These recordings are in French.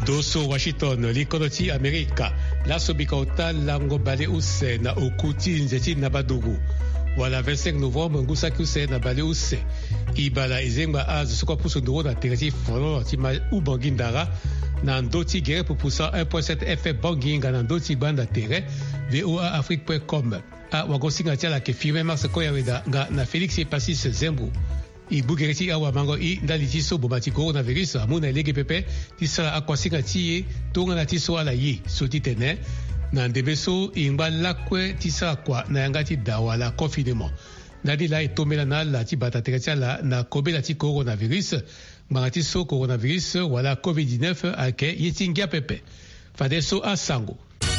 Doso Washington likonoti Amerika laso bikauta lango bale use na okuti nzeti na badugu wala 25 novembre ngusaki use na bale use ibala izengba az sokwa puso ndoro na teresi fono tima ubangindara na ndoti gere pupusa 1.7 FM banginga na ndoti banda tere voaafrique.com a wagosinga tiala ke firme mars koyaweda nga na Felix Pasis Zembu ibugereti awa mango i ndali tiso bomati coronavirus amuna lege pepe tisala akwasinga tiye tonga na tiso ala yi soti tene na ndebeso ingba lakwe tisala kwa na yangati dawala confinement nadi la itomela na la ti bata teretiala na kobela ti coronavirus ngati so coronavirus wala covid-19 ake yetingia pepe fadeso asango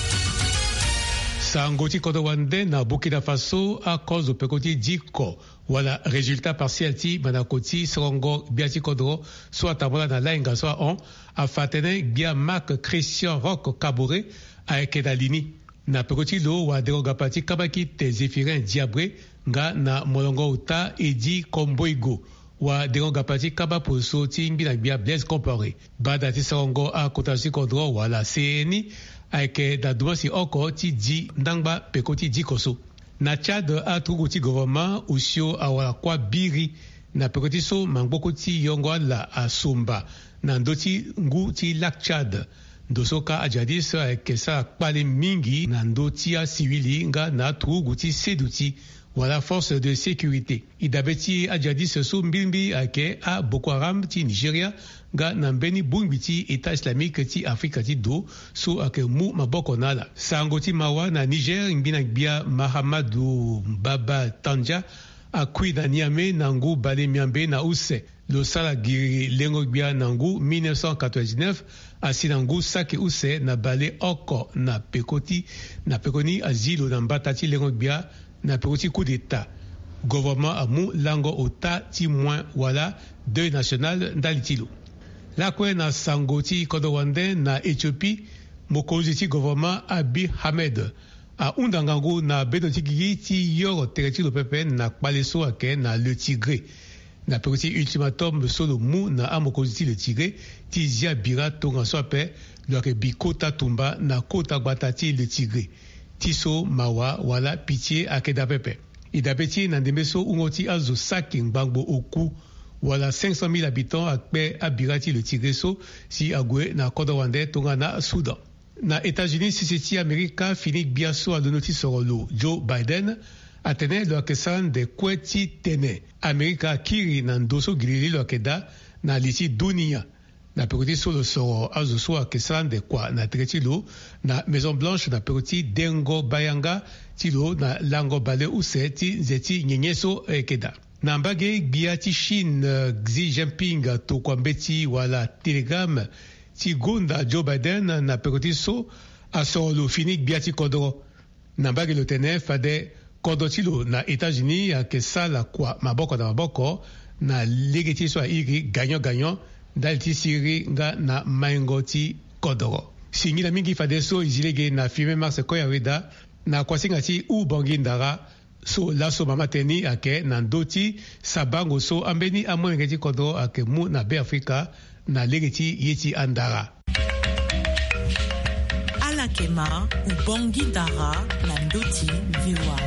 Sango ti kodo wande na Burkina Faso a cause de pekoti diko wala résultat partiel ti manakoti sorongo biati kodro soit tabola na lainga soit on a fatene bia Marc Christian Rock Kabore a ekedalini na pekoti lo wa derogapati kabaki te Zéphirin Diabré nga na molongo uta edi komboigo wa derogapati kaba poso ti mbina bia Blaise Compaoré bada ti sorongo a kotasi kodro wala CNI aike da dumasi oko ti di ndangba pekoti di koso na Tchad a trugu ti gouvernement usio awala kwa biri na pekoti so mangboko ti yongo la asumba na ndoti ngu ti lac Tchad ndosoka ajadis aike sa kpale mingi na ndoti a siwili nga na trugu ti seduti wala force de sécurité idabeti ajadis so mbimbi ake a Boko Haram ti Nigeria ga na mbeni bungbi ti État islamique ti Afrika ti do so ake mu maboko nala sango ti mawa na Niger mbina bia Mahamadou Baba Tanja akui na Niamey nangu bale miambe na use lo sala giri lengo bia nangu 1999 asinangu sake use na bale oko na pekoni azilo na mbata ti lengo bia na pekoti coup d'état gouvernement amu lango ota ti moins wala deuil national ndalitilo lakwe na sango ti kodo wande na Éthiopie mokonzi ti gouvernement Abiy Ahmed a undangangu na bedo ti gigi ti yoro tereti lo pepe na kpaleso ake na le Tigré na pekoti ultimatum solo mu na amokonzi ti le Tigré ti zia bira tonga so ape lo ake bikota tumba na kota gbata ti le Tigré tiso mawa wala pitié akeda pepe idabeti na ndembeso ungoti azo saki ngbango oku wala 500,000 habitants akpe abirati le Tigreso si agwe na kodowande tonga na Soudan na États-Unis siseti Amerika fini biaso alonoti sorolo Joe Biden atene lo akesan de kweti tene Amerika kiri na ndoso gilili lo akeda na liti dunia na pekoti solo soro azo so akesan de kwa na tretilo na Maison Blanche na pekoti dengo bayanga tilo na lango bale use ti nzeti nyenyeso ekeda na mbage bia ti Chine Xi Jinping to kwambeti wala telegram ti gonda Joe Biden na pekoti so asoro fini bia ti kodro na mbage lo tene fade kodo tilo na États-Unis akesala kwa maboko na legeti so iri gagnant dal ti siri nga na maingo ti kodoro singila mingi fade so izilege na firme mars koyaweda na kwasinga ti ubangi ndara so laso mama teni ake na ndoti sabango so ambeni amwenge ti kodoro ake mu na be Afrika na lege ti yeti andara alakema ubangi ndara na ndoti VOA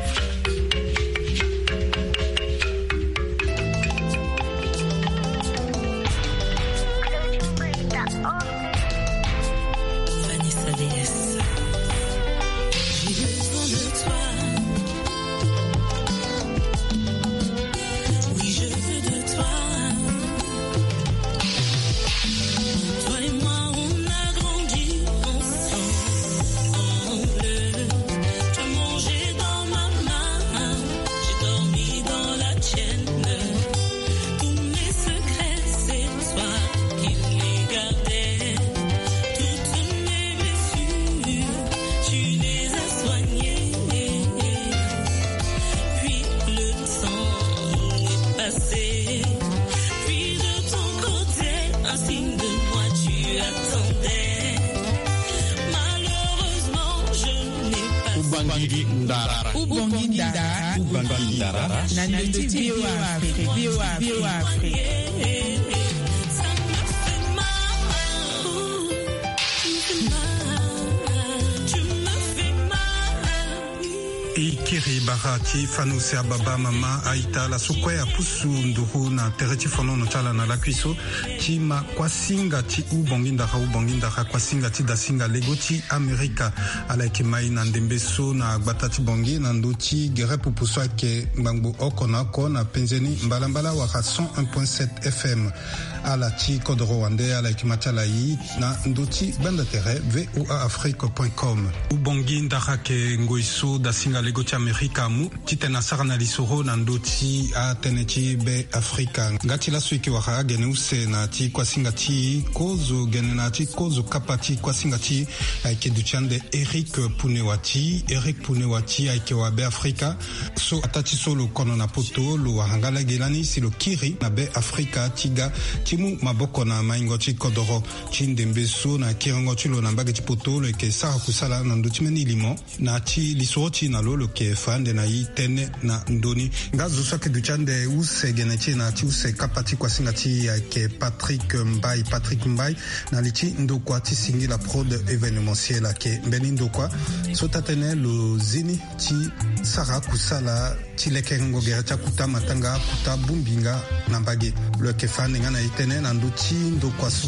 kiri barati fanu se ababa mama aita la sukwe ya pusu nduhu na tereti fono no chala na la kuiso chima kwa singa chi ubonginda kwa singa chi da singa legoti Amerika ala kimai na ndembeso na gbatati bongi na nduchi gere pupuswa ke mbangbo okona kona penzeni mbalambala wa 101.7 FM ala chi kodoro wande ala kimachala yi na nduchi banda tere voaafrique.com ubonginda ke ngoiso da singa legoti Amerika mu titena sarana lisoro na nduchi a tenechi be Afrika ngati la suiki wa gene use na ti kwa singa ti kozo gene na ti kozo kapati kwa singa ti ke duchande Eric Punewati ke wa be Afrika so atati solo kono na poto lo hangala gelani si lo kiri na be Afrika tiga timu maboko na maingo ti kodoro chindembe so na kirango ti lo na mbage ti poto lo ke sa kusala na nduchi meni limo na ti lisoro ti na lo ke fande na yi tene na ndoni ngazo so ke duchande use gene ti na ti use kapati kwa singa ti ke Patrick Mbai na lichi ndokwa ti singi la prod événementiel ke mbeni ndokwa so tatene lo zini ti sara kusala ti lekengo gere cha kuta matanga kuta bumbinga na mbage lo ke fande ngana itene na ndo ti ndokwa so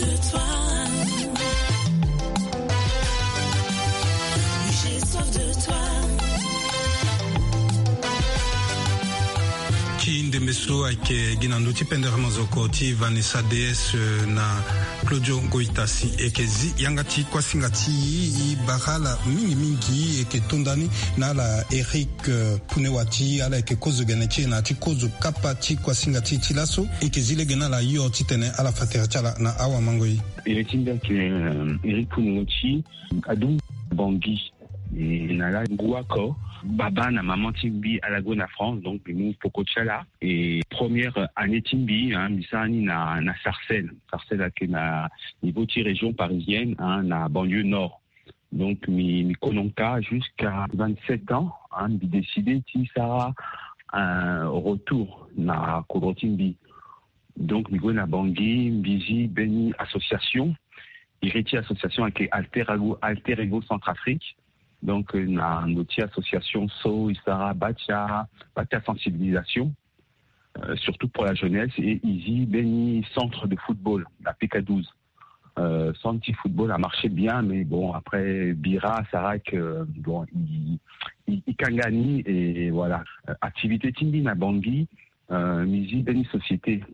Ndembeso ake ginando ti pendere mozoko ti Vanessa DS na Claudio Goitasi ekezi yanga ti kwa singa ti barala mingi eke tondani na la Eric Punewati ala eke kozo geneti na ti kozo kapa ti kwa singa ti tilaso ekezi le gena la yo ti tene ala fatera chala na awa mangoi eletinda ke Eric Punewati adum bangi na la guako Baba na maman Timbi à la Gona France, donc nous Pocochala et première année Timbi, Missani na Sarcelles à na niveau de région parisienne, na banlieue nord. Donc mi kononka jusqu'à 27 ans, mi décidé ti sera un retour na Kodro Timbi. Donc mi Gona Bangui, Mbizi Beni association, Ireti association avec Alter Ego Centrafrique. Donc, na notre association So, Isara, Batia sensibilisation, surtout pour la jeunesse, et Easy Beni centre de football, la PK12. Centre de football a marché bien, mais bon, après Bira, Sarak, bon, il Kangani, et voilà. Activité Timbi na Bangui, Easy Beni société,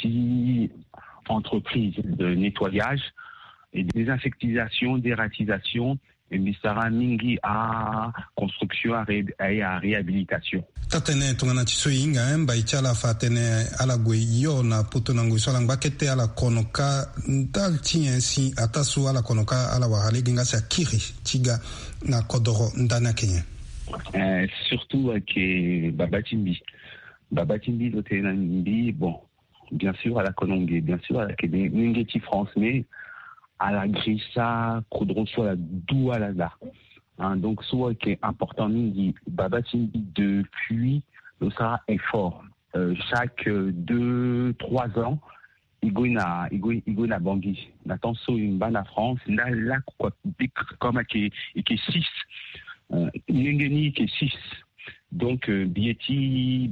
entreprise de nettoyage et de désinsectisation, dératisation, et Mistara Mingi à construction à réhabilitation. Tatene tungana tiso inga mba ichala fatene ala gwe yo na poto nangu so lang bakete ala konoka ndal tiensi atasu ala konoka ala wahale ginga sa kiri tiga na kodoro ndana Kenya. Surtout avec Baba Timbi l'hôtel Nimbi, bon, bien sûr à la Konongue, bien sûr à la Ningeti France, mais à la Grissa, Kodro, soit la Doualaza. Donc, soit qui est important, Baba Timbi depuis le Sahara est fort. Chaque 2-3 ans, il y a Bangui. Nathan so une banne à France, là, quoi, comme qui est 6. N'engeni qui est 6. Donc, billeti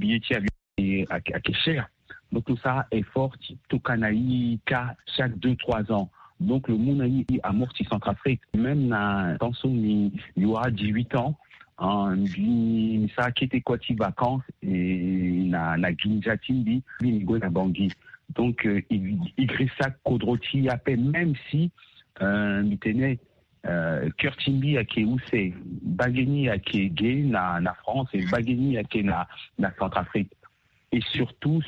à cher. Donc, tout ça est fort, tout Kanaï, chaque 2-3 ans. Donc, le monde a amorti Centrafrique. Même dans il y aura 18 ans, ça a quitté quoi de vacances et na Ginja Timbi, il y a Bangui. Donc, il grisse ça Kodroti à peine, même si, il tenait, Cœur Timbi à qui où c'est, Bageni à qui est gay, na France, et Bageni à qui na Centrafrique. Et surtout,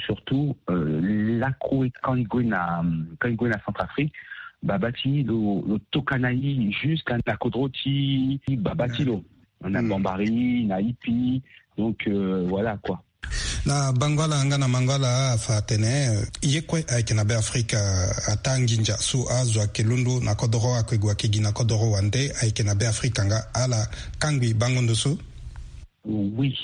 l'accro quand il gagne à Centrafrique, Babati, le Tokanaï, jusqu'à la Kodroti, Babatilo. On a Bambari, Naipi, donc voilà quoi. Na Bangala ngana mangala fatene yekwe aikena be Afrika atanginja su azwa kelundu na kodoro akwegwa kigina kodoro wande aikena be Afrika nga ala kangwi bangondo su. Oui,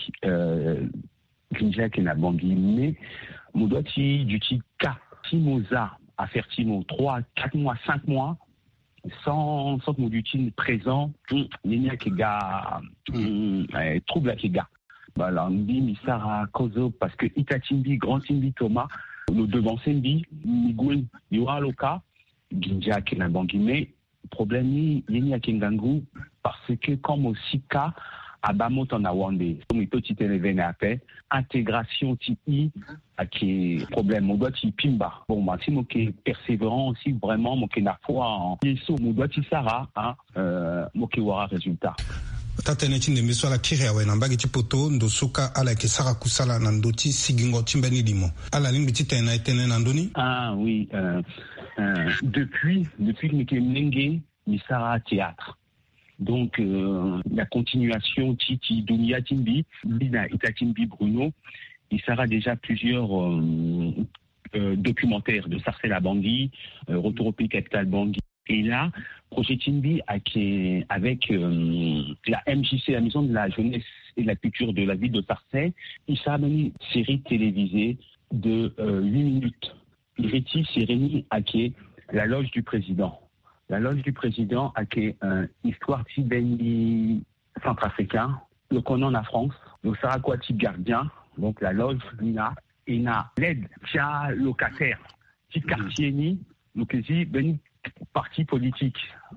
Ginja qui n'a Bangui, mais Moudoti du Tika, Timoza à faire Timo 3, 4 mois, 5 mois, sans Moudutine présent, il y a qui gars trouble à qui gars. Voilà, on dit Misara Kozo parce que Itatimbi, Grand Timbi Thomas, nous devons Sembi, Miguel, Yoaloka, Ginja qui n'a bangi, mais problème il y a Kingangu parce que comme aussi cas à Bamot en Awande, comme il peut te révéler après, intégration TI qui problème, on doit y pimba. Bon, moi, si moi qui est persévérant aussi, vraiment, moi qui n'a foi en Yeso, moi doit y Sara, moi qui aura résultat. Tatene chinde miswala kiria we nambagi chipoto ndosuka ala kesara kusala nandoti sigingo chimbeni limo. Ala limbi titena etene nandoni? Ah oui, depuis que Mnenge Misara théâtre. Donc la continuation Titi Dunia Timbi, Bina Itatimbi Bruno, il sera déjà plusieurs documentaires de Sarcelles à Bangui, Retour au pays capital Bangui. Et là, projet Timbi avec la MJC, la Maison de la Jeunesse et de la Culture de la ville de Sarcelles, il sera une série télévisée de 8 minutes. Il rétif série à qui la loge du président. La loge du président a qui histoire tibéni centrafricain, le connaît en France, le Sarakwati gardien, donc la loge Nina, et na l'aide tia locataire, petit quartier ni, donc ici ben parti politique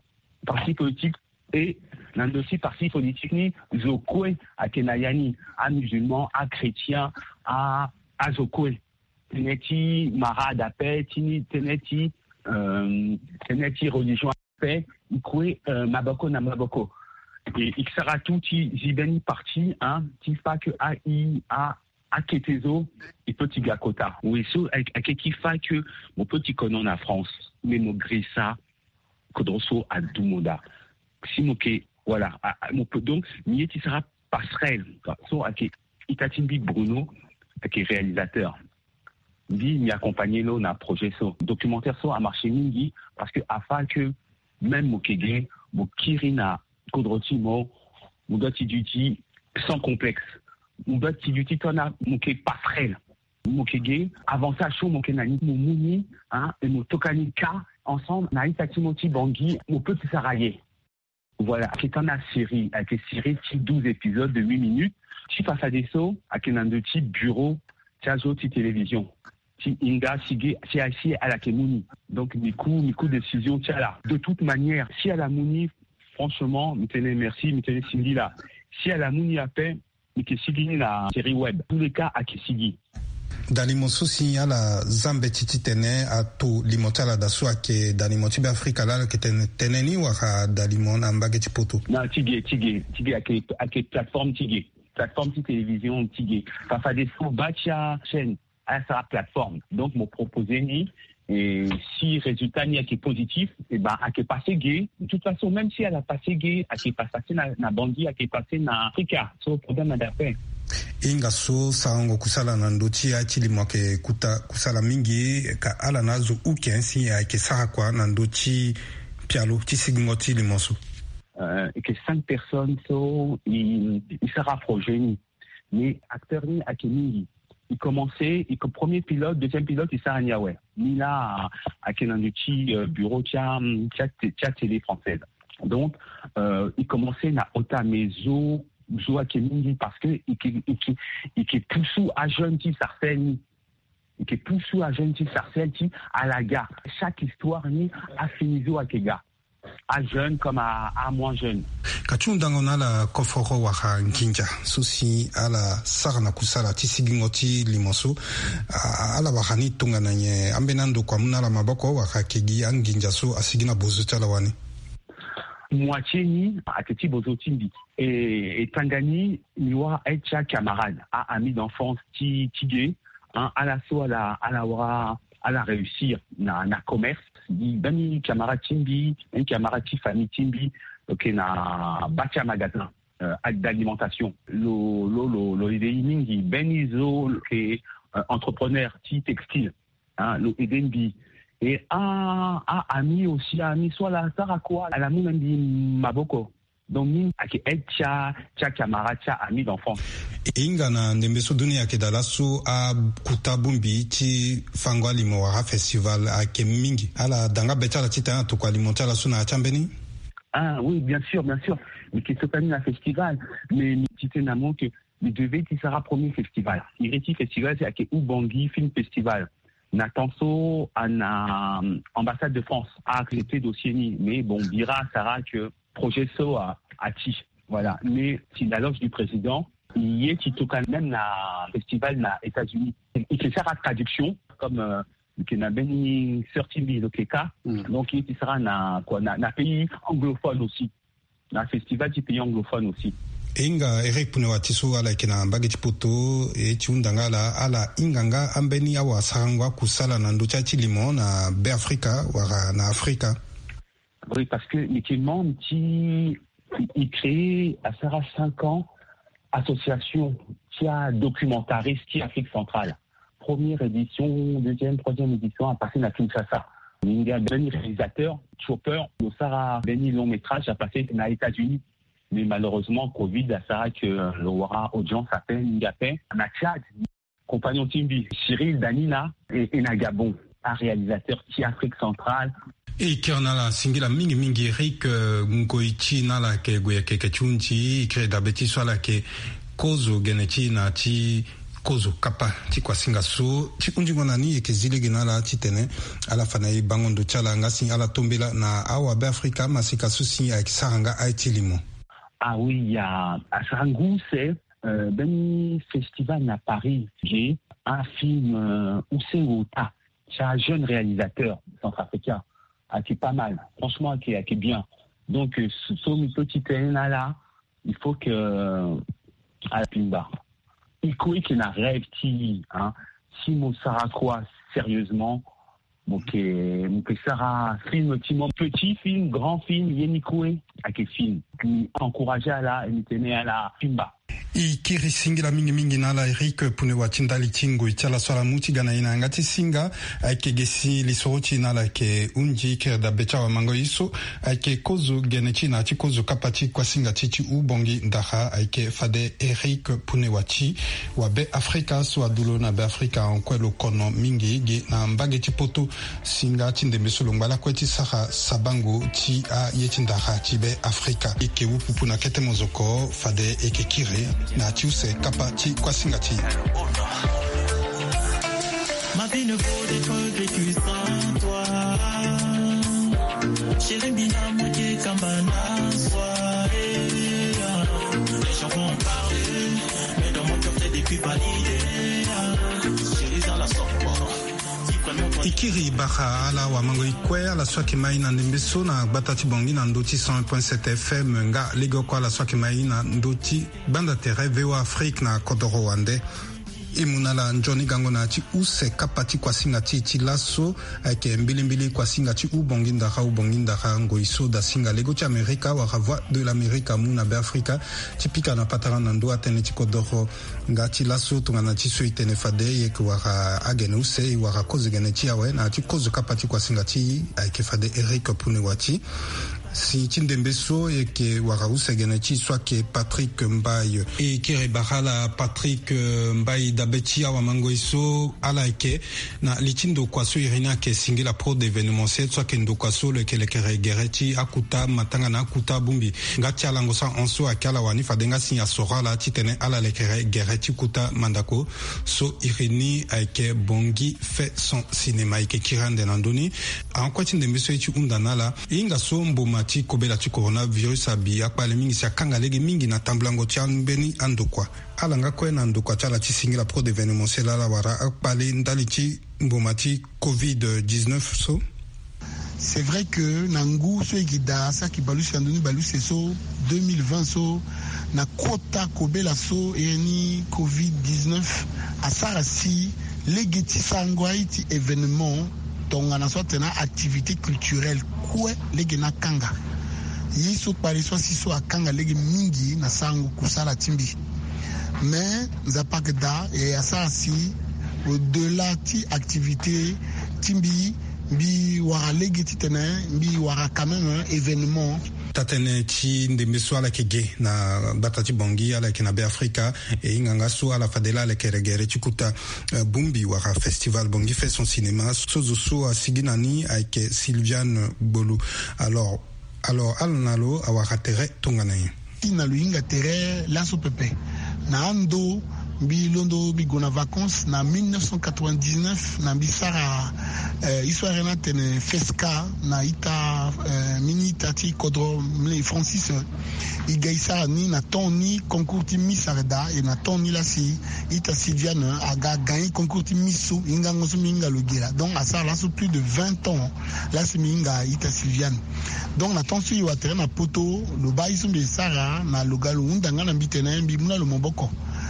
et l'un aussi parti politique ni Zokwe à Kenayani, à musulman, à chrétien, à Zokwe, teneti marade à paix, teneti religion à paix, Maboko na Maboko. Et il sera tout Jibeni parti, qui fait que à Ketezo et petit Gakota. Oui, à qui fait que mon petit connaît en France, mais mon grissa, Kodroso à Doumoda. Si mon voilà, mon peu donc, il sera passerelle. So, à Itatimbi Bruno, qui est réalisateur. Dit m'y accompagner là dans projet so documentaire so a marché mingi parce que afin que même Mokege Mokirina Kodroti mo Mudati duty sans complexe Mudati duty tona Moké passerelle Mokege avantage chaud Mokenani Mouni et Motokani Ka ensemble na Itatimoti Bangui mon petit Saraye. Voilà, qui est une série avec une série de 12 épisodes de 8 minutes. Si face à des sauts avec un de type bureau, Tiazo télévision. Si Inga Sige si à la Kemouni. Donc Miku décision tiens là. De toute manière, si à la Mouni, franchement, merci, Cindy là. Si à la Mouni a fait, Sigi la série web. Tous les cas à Kisigi. Dalimoso signala zambe tititene a to limotala da sua ke dalimoti be Afrika la ke teneni wa dalimon ambage tipoto. Na tige ake plateforme tige. Plateforme télévision tige. Fa des faux bacha chaîne à sa plateforme. Donc, me proposer ni, et si résultat n'y a qui est positif, et ben, à qui est passé gay. De toute façon, même si elle a passé gay, à qui est passé na Bangui, à qui est passé na Afrika, c'est le problème d'affaires. Inga so saango kusala na ndoti ya chili mwake kusala mingi ka ala nazo ukensi ya ke sarakwa na ndoti pialo tisigingoti limoso. Et que 5 personnes sont, ils se rapprochent, mais acteurs ni à Kenya. Il commençait, premier pilote, deuxième pilote, il s'est Niawe. Ni là, à Kenanduchi, bureau, tia télé française. Donc, il commençait à Ota Mezo, Zoa Kemingi, parce que, il poussou à jeune ti Sarcelles, il poussou à jeune ti Sarcelles, à la gare. Chaque histoire, ni, a fini à Kega. À jeune comme à moins jeune. Kachundanga na la koforo wa nkinja susi ala sarana kusala tisigingoti limoso ala bahani tunga nanye ambenando kwa mnala maboko wa kegi anginja so asigina bozuta la wani moitié ni aketi bozotimbi et Tangani niwa echa camarade a ami d'enfance tigé à la so à la réussir na commerce bani camarade timbi un camarade famille timbi ok na batia magasin d'alimentation lo idée mingi benizo qui entrepreneur textile lo edenbi et ami aussi ami soit la sarakwa à la mumbi maboko donc min ake tia camarade tia ami d'enfance. Inga na ndembeso dunia ke dalasu a kutabumbi ti fangwa limo wa festival ake mingi ala danga betala tita to kwa limo tala suna chambeni. Ah oui, bien sûr, mais qui se termine un festival, mais tite namo que il devait il sera premier festival. Ireti festival c'est ake Ubangi Film Festival. Natanso à ambassade de France a accepté dossier ni, mais bon Bira Sarah que projet so a ti. Voilà, mais si la loge du président il est qui toque même na festival na États-Unis. Il se sert à traduction comme qui n'a béni sorti de Keka. Donc il sera na pays anglophone aussi. Na festival du pays anglophone aussi. Inga Eric Punewatisu ala kina mbageti poto chiundanga ala inganga ambeni awa sarangwa kusala na ndocha chilimo na be Afrika wara na Afrika. Oui, parce que effectivement il crée à Sarah 5 ans association qui a documentariste qui Afrique centrale. Première édition, deuxième, troisième édition à passer à Kinshasa. Il y a Benny réalisateur, Chopper, le Sarah Benny long métrage a passé aux États-Unis. Mais malheureusement, Covid, a Sarah que le Wara audience à peine, Ngapé, à Tchad, compagnon Timbi, Cyril, Danina et Nagabon, un réalisateur qui Afrique centrale. Et qui en a la singila mingi Eric Ngoichi na la ke goyeke kechunchi crée d'abeti soit la ke kozo genechi na ti kozo kapa ti kwa singa so ti unjingo nani e ke zilege na la ti tene ala fanayi bangondo chala ngasi ala tombela na awa be Afrika masika susi a kisaranga aiti limo. Ah oui, il y a à Sarangou, c'est ben festival à Paris, j'ai un film où c'est Ota, c'est un jeune réalisateur centrafricain qui est pas mal, franchement qui est bien. Donc sur une petite là, il faut que à la Pimba, il couille qu'il n'a rêve qui, hein, si mon Sarah quoi sérieusement. Donc, Sarah, film, petit film, grand film, Yenikoué, à quel film, qui encourageait à la, à la Pimba. Ikiri singi la mingi na la Eric Punewachinda litingo itala swala muti gana ina ngati singa ake gesi lisorochi na la ke unji ke da becha wa mango iso ake kozu genechi na ati kozu kapati kwa singa titi ubongi ndaha ake fade Eric Punewachi wa be Afrika so adulo na be Afrika onkwelo kono mingi ge na mbage tipoto singa tinde mesolongala kweti saha sabango ti a yetindaha ti be Afrika ike upupu na kete mozoko fade eke kire na tiuse kapati kwa singati. Ma vie ne vaut d'être vécue sans toi. Chérie Bina Mouké Kambana soirée. Les gens vont parler, mais dans mon cœur t'es depuis validé. Chérie dans la sorte. Ikiri baha ala wa mango ikwe ala swaki mai na ndembeso na batati bongi na ndoti 100.7 FM nga ligo kwa ala swaki mai na ndoti banda tere VOA Afrique na Kodoro Wande. Imunala njoni gango na ti use kapati kwa singa ti laso ake mbili kwa singa ti ubonginda ngo iso da singa lego ti Amerika wa voix de l'Amérique muna be Afrika tipika na patara na ndo atene ti Kodoro nga ti laso tunga na ti so itene fade ye ko wa agene use wa koze gene ti awe na ti kozo kapati kwa singa ti ake fade Eric Punewati. Si Tindembeso et que Warause Genechi soit que Patrick Mbaye et qui rebarala Patrick Mbaye d'Abetia Wamangoiso alaike na litindo kwaso irina ke singila pro d'événementiel soit que ndo kwaso le kele kere gereti akuta matanga na akuta bumbi ngati alango sa onso akala wani fadenga sinya sora la titene ala le kere gereti kuta mandako so irini aike bongi fait son cinéma ike kirande nandoni en quoi Tindembeso echi undanala inga so mboma ti kobela ti coronavirus abi akpale mingi si akanga lege mingi na tamblango ti ambeni andokwa alanga kwe na ndokwa ti ala ti singila pro d'événementiel ala wara akpale ndali ti mboma ti Covid-19 so. C'est vrai que nangu so egida sa ki balu si andoni balu se so 2020 so na kota kobela so eni Covid-19 asara si lege ti sangwai ti événement tonga na so tena activité culturelle kwe lege na kanga yiso pari so si so akanga lege mingi na sangu kusala timbi mais nzapakda et asa si au-delà ti activité timbi bi wara lege ti tena bi wara quand même un événement tatene ti ndembe so ala kege na batati bongi ala kina be Afrika e inganga so ala fadela ala keregere chikuta bumbi waka festival bongi fait son cinéma sozo so asiginani avec Sylviane Bolu alors alnalo awaka tere tonganaye na luinga tere laso pepe na ando bilondo bigona vacances na 1999 na bisara histoire na tene feska na ita mini tati kodro Francis igaisa ni na toni concours ti misarda et na toni la si ita Sylviane a gagné concours ti misu inga ngoso minga logela donc à ça là sur plus de 20 ans là c'est minga ita Sylviane donc na ton sur water na poto lo ba isu be sara na logalo undanga na bitena mbi muna lo moboko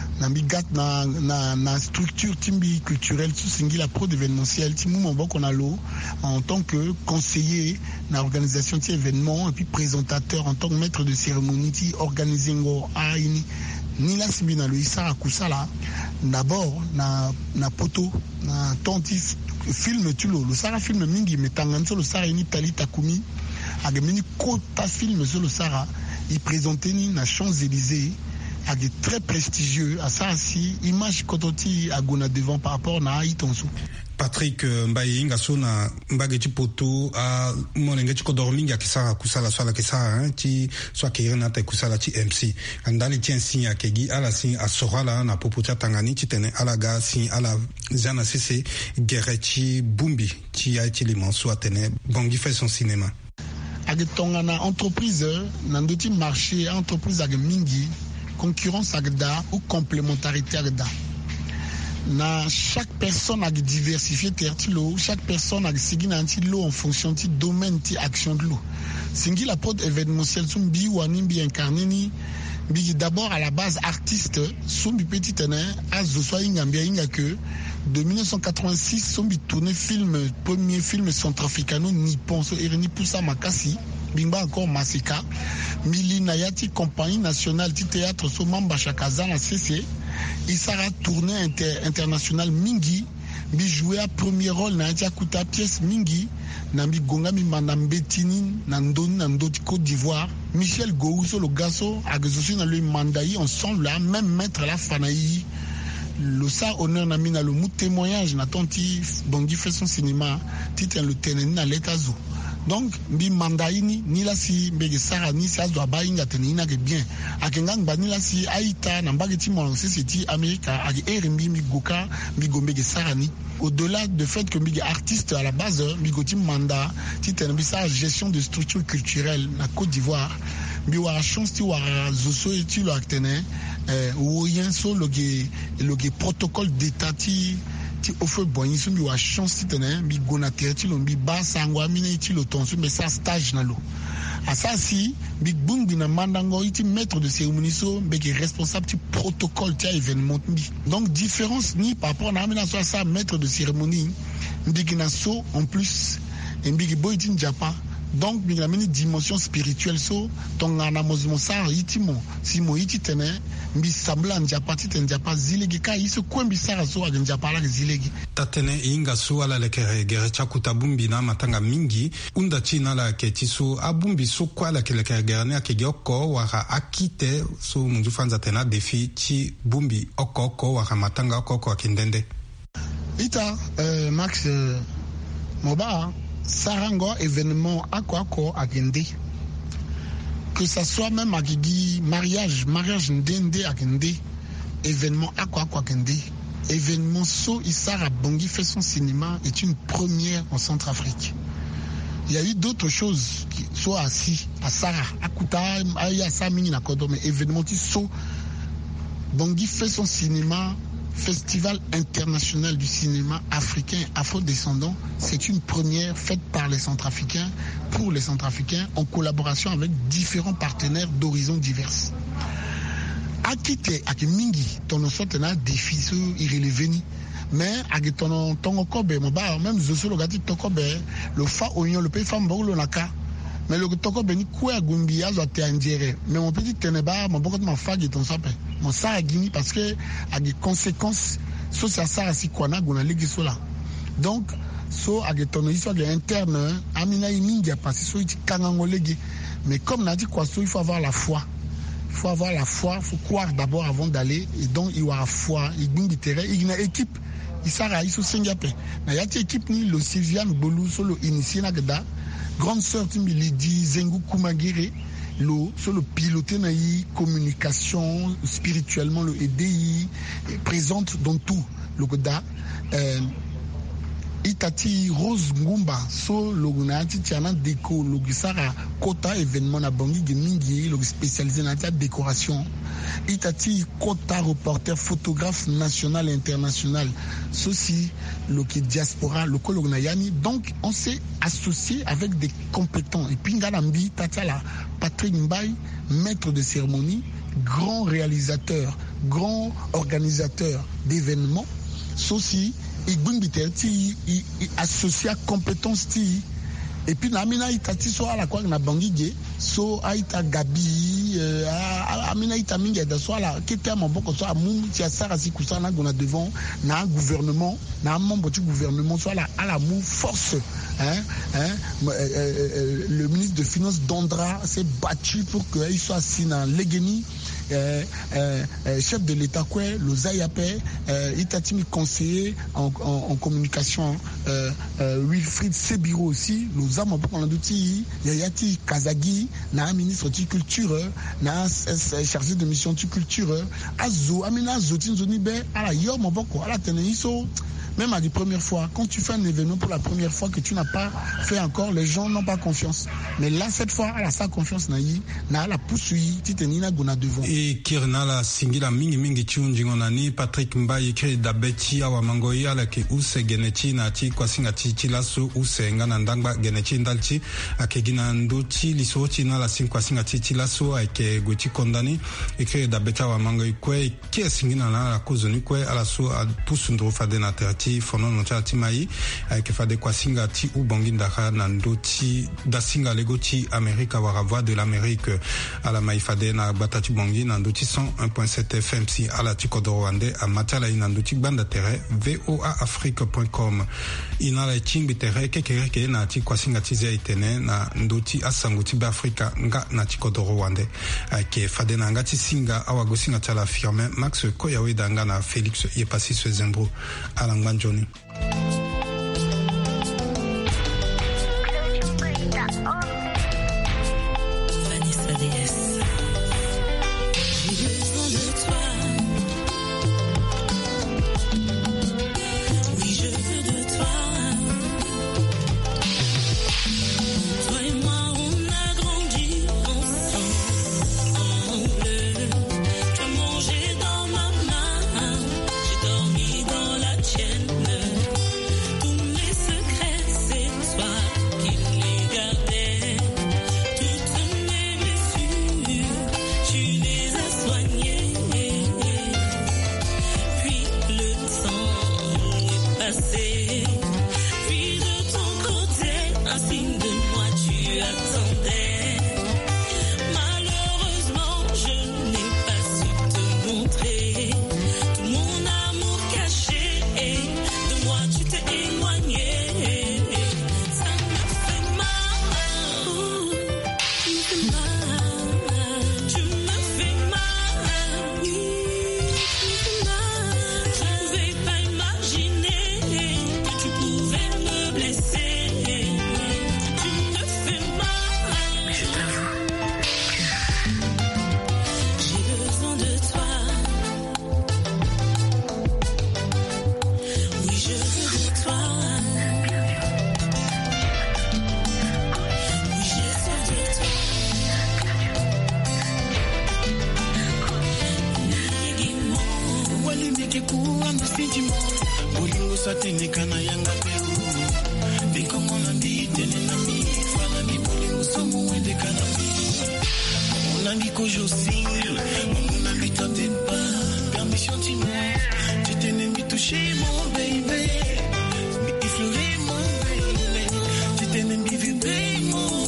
na structure timbi culturelle sous la pro d'événementiel timou moboko na lo en tant que conseiller na organisation de événements et puis présentateur en tant que maître de cérémonie ti organiser ngo a ini ni la simbi na lo isara kusala d'abord na poto na tontif film tulo le sara film mingi metanganso le sara ini tali takumi agemini kota film sur le sara il présentait ni na Champs-Élysées avec très prestigieux à ça si image kototi agona devant par rapport na itonso Patrick Mbaye ngaso na mbageti poto a monenge chiko dorminga kisara kusala swala kisara ti swa kirena ta kusala ti MC andali ti ensi akegi ala sin asorala na popucha tangani ti tene ala ga sin ala zana cc gerechi bumbi ti a ti limanso atene bongi fait son cinéma avec tongana entreprise na ndoti marché entreprise avec mingi concurrence agda ou complémentarité agda. Na chaque personne a diversifié tertilo, chaque personne a signé un lot en fonction du domaine de action de l'eau. Singi la prod événementiel sumbi ou animbi incarné ni bi d'abord à la base artiste sumbi petit tenin à zoswa ingambia inga que de 1986 sumbi tourné premier film centrafricano nippon so ereni poussa makasi bimba encore Masika Mili Nayati compagnie nationale du théâtre Somamba Chakaza na CC il sera tourné international mingi bi joué à premier rôle na Kuta pièce mingi na bi gonga mi manambetini na ndoni na ndoti Côte d'Ivoire Michel Gouso le gaso a gezosi na lui mandayi ensemble là même maître la fanayi le sa honneur na mina le mot témoignage na tonti bongi fait son cinéma titre le teneni na l'étazo donc bi mandaini ni la si mbege sara ni sa doit ba inga tenina ke bien akengang ba ni la si aita na mbage ti mo c'est America ak ermbi mi goka mi gombege sara ni au-delà du fait que mi artiste à la base mi goti manda ti tenbi sa gestion de structure culturelle na Côte d'Ivoire bi wa chance ti wa zoso et ti lo actene ou yen so loge protocole d'état ti au feu boigny sumbi wa chance titene bi gonater ti lo bi ba sangwa mine ti lo tonsu mais ça stage na lo asa si bi bumbi na mandango iti maître de cérémonie so be responsable ti protocole ti événement bi donc différence ni par rapport na mina so ça maître de cérémonie bi na so en plus et bi boy ti Japon donc il y a une dimension spirituelle so tongana mozmo sa itimo simo ititene mbi sambla njapati tenjapa zilegi ka iso kwembi sara so agenjapala zilegi tatene inga so ala lekere gere chakuta bumbi na matanga mingi unda china la ketiso abumbi so kwa la lekere gere ne akegyoko waka akite so munju fanza tena defi chi bumbi okoko waka matanga okoko akindende ita Max Moba Sarango événement à quoi agende que ça soit même à qui mariage ndende agende événement à quoi agende événement so Isara Bongi fait son cinéma est une première en Centrafrique. Il y a eu d'autres choses qui sont assis à Sarah à Kuta à Samini na Kodo mais événement so Bongi fait son cinéma. Festival international du cinéma africain afro-descendant, c'est une première faite par les Centrafricains, pour les Centrafricains, en collaboration avec différents partenaires d'horizons divers. Akite, ak mingi, ton sotena défi so irreleveni, mais ak ton kobe, même zoso lo gati tokobe, le fa oignon, le pays femme bolo naka. Mais le toko beni quoi gumbi azo te andiere mais mon petit teneba mon beaucoup de ma fagi ton sape mon ça a gini parce que a des conséquences sur ça si quoi na gona ligi sola donc so agetono iso de interne amina imingia parce so iti kangangolege. Mais comme on a dit quoi, il faut avoir la foi. Il faut avoir la foi, il faut croire d'abord avant d'aller. Et donc, il y aura la foi. Il y a une équipe. Il s'arrête, il se singape. Il y a une équipe, le Sylviane Bolou, le initié Nagda, grande sœur, Lydie Zengu Kumagere, le piloté, la communication, spirituellement, le EDI, présente dans tout. Le Goda. Itati Rose Ngumba so logunati tiana déco logisara kota événement na bangi gemingi log spécialisé na ta décoration. Itati kota reporter photographe national et international ceci le diaspora le kolonayani. Donc on s'est associé avec des compétents et puis ngalambi tatala Patrick Mbaye, maître de cérémonie, grand réalisateur, grand organisateur d'événements ceci associé à compétence et puis namina itati so ala kwa na bangige so aita gabi amina itaminga da so ala kete maboko so amu ti asara sikusana gona devant na gouvernement na membre du gouvernement so ala mu force le ministre de Finances Dondra s'est battu pour qu'il soit assis dans l'Egeni. Chef de l'État quoi, le Zayapé, Itatimi conseiller en communication, Wilfried Sebiro aussi, le Zama Bokanandouti, Yayati Kazagi, na ministre de culture, na chargé de mission de culture, Azo, Amina Zotin Zonibe, à la Yom Boko, à la Teneiso. Même à la première fois, quand tu fais un événement pour la première fois que tu n'as pas fait encore, les gens n'ont pas confiance. Mais là, cette fois, elle a sa confiance, na la poursuit, titenina gona devant. Et kirna la singila mingi chunjingonani Patrick Mbaye ke dabeti awa mangoyi ala ke use geneti na ti kwasinga ti laso use ngana ndangba geneti ndalti akegina ndoti lisoti na la sing kwasinga ti laso ake goti kondani et ke dabeti awa mangoyi kwe ke singina na la kozoni kwe ala so a pusundro fadena terti fono no chati mai ake fade kwasinga ti ubonginda na ndoti dasinga legoti Amerika wara voix de l'Amérique à la maifade na batati bongi na ndoti 101.7 FM si à la tikodo rwandais à matala ina ndoti banda terre voaafrique.com ina la chimbi terre keke na ti kwasinga ti zia itene na ndoti asanguti ba Afrika nga na tikodo rwandais ake fade na ngati singa awa gosinga tala firme Max Koyawe danga na Félix Yepasi Swezembro ala ngbanjoni. Mon baby, tu t'aimes bien vibrer, mon